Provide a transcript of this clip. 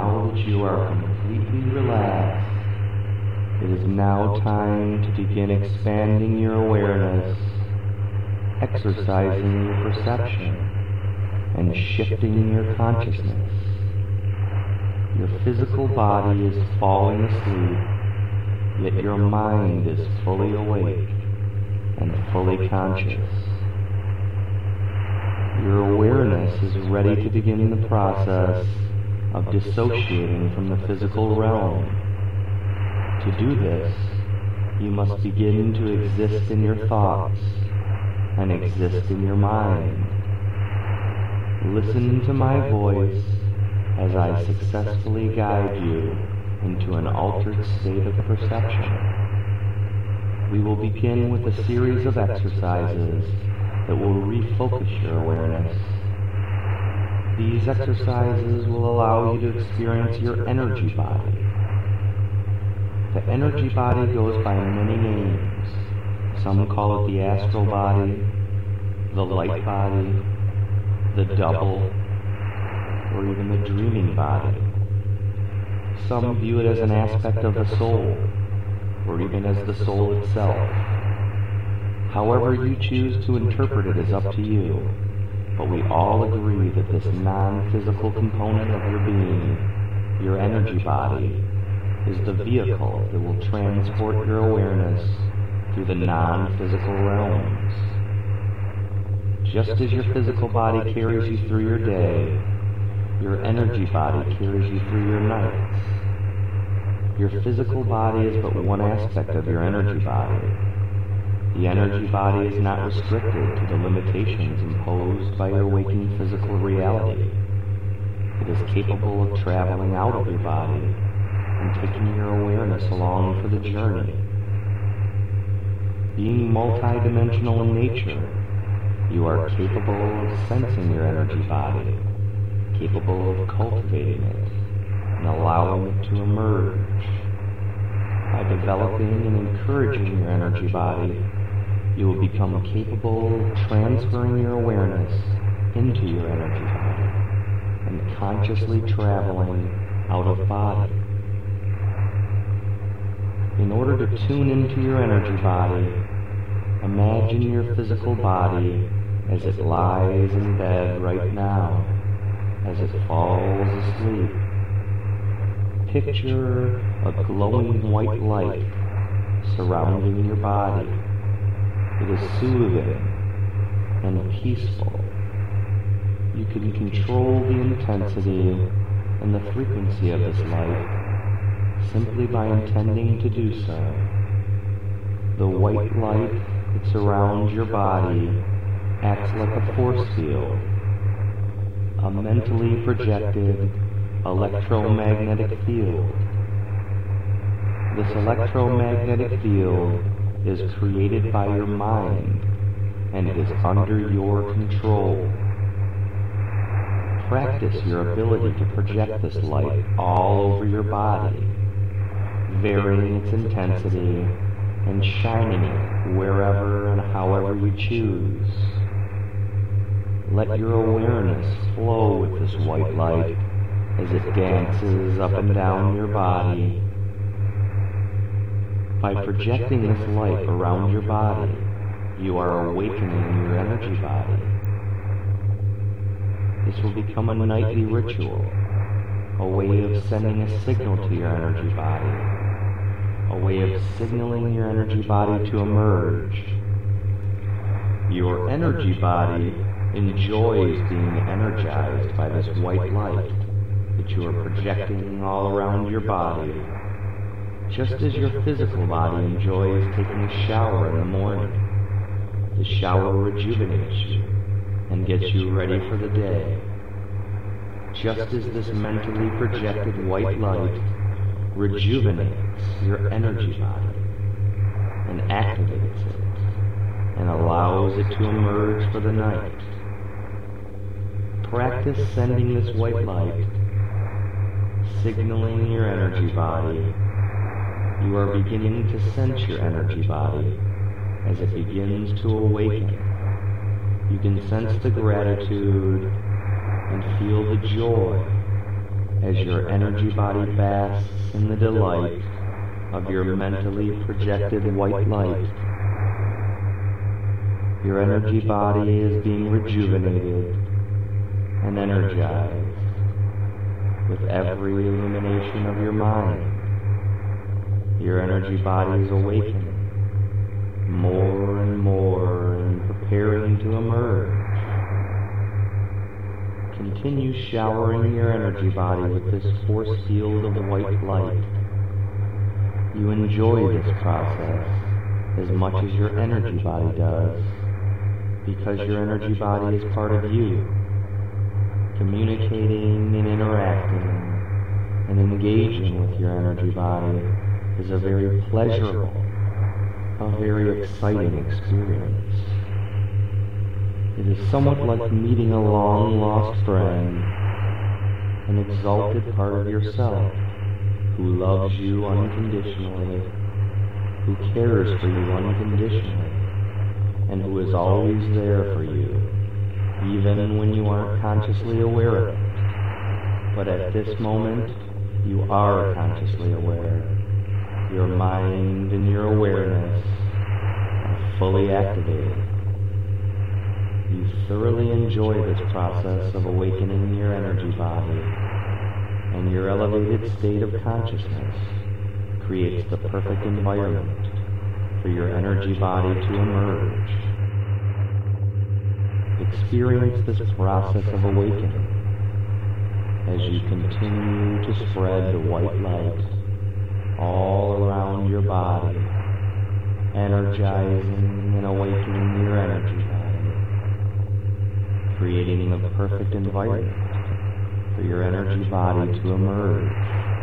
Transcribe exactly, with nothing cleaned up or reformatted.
now that you are completely relaxed, it is now time to begin expanding your awareness, exercising your perception, and shifting your consciousness. Your physical body is falling asleep, yet your mind is fully awake and fully conscious. Your awareness is ready to begin the process of dissociating from the physical realm. To do this, you must begin to exist in your thoughts and exist in your mind. Listen to my voice as I successfully guide you into an altered state of perception. We will begin with a series of exercises that will refocus your awareness. These exercises will allow you to experience your energy body. The energy body goes by many names. Some call it the astral body, the light body, the double, or even the dreaming body. Some view it as an aspect of the soul, or even as the soul itself. However you choose to interpret it is up to you, but we all agree that this non-physical component of your being, your energy body, is the vehicle that will transport your awareness through the non-physical realms. Just as your physical body carries you through your day, your energy body carries you through your nights. Your physical body is but one aspect of your energy body. The energy body is not restricted to the limitations imposed by your waking physical reality. It is capable of traveling out of your body and taking your awareness along for the journey. Being multidimensional in nature, you are capable of sensing your energy body, capable of cultivating it and allowing it to emerge. By developing and encouraging your energy body, you will become capable of transferring your awareness into your energy body and consciously traveling out of body. In order to tune into your energy body, imagine your physical body as it lies in bed right now, as it falls asleep. Picture a glowing white light surrounding your body. It is soothing and peaceful. You can control the intensity and the frequency of this light simply by intending to do so. The white light that surrounds your body acts like a force field, a mentally projected electromagnetic field. This electromagnetic field is created by your mind, and it is under your control. Practice your ability to project this light all over your body, varying its intensity and shining it wherever and however you choose. Let your awareness flow with this white light as it dances up and down your body. By projecting this light around your body, you are awakening your energy body. This will become a nightly ritual, a way of sending a signal to your energy body, a way of signaling your energy body to emerge. Your energy body enjoys being energized by this white light that you are projecting all around your body, just as your physical body enjoys taking a shower in the morning. The shower rejuvenates you and gets you ready for the day. Just as this mentally projected white light rejuvenates your energy body and activates it and allows it to emerge for the night. Practice sending this white light, signaling your energy body. You are beginning to sense your energy body as it begins to awaken. You can sense the gratitude and feel the joy as your energy body basks in the delight of your mentally projected white light. Your energy body is being rejuvenated and energized with every illumination of your mind. Your energy body is awakening more and more and preparing to emerge. Continue showering your energy body with this force field of white light. You enjoy this process as much as your energy body does, because your energy body is part of you. Communicating and interacting and engaging with your energy body is a very pleasurable, a very exciting experience. It is somewhat like meeting a long-lost friend, an exalted part of yourself who loves you unconditionally, who cares for you unconditionally, and who is always there for you, even when you aren't consciously aware of it. But at this moment, you are consciously aware. Your mind and your awareness are fully activated. You thoroughly enjoy this process of awakening your energy body, and your elevated state of consciousness creates the perfect environment for your energy body to emerge. Experience this process of awakening as you continue to spread the white light all around your body, energizing and awakening your energy body, creating the perfect environment for your energy body to emerge.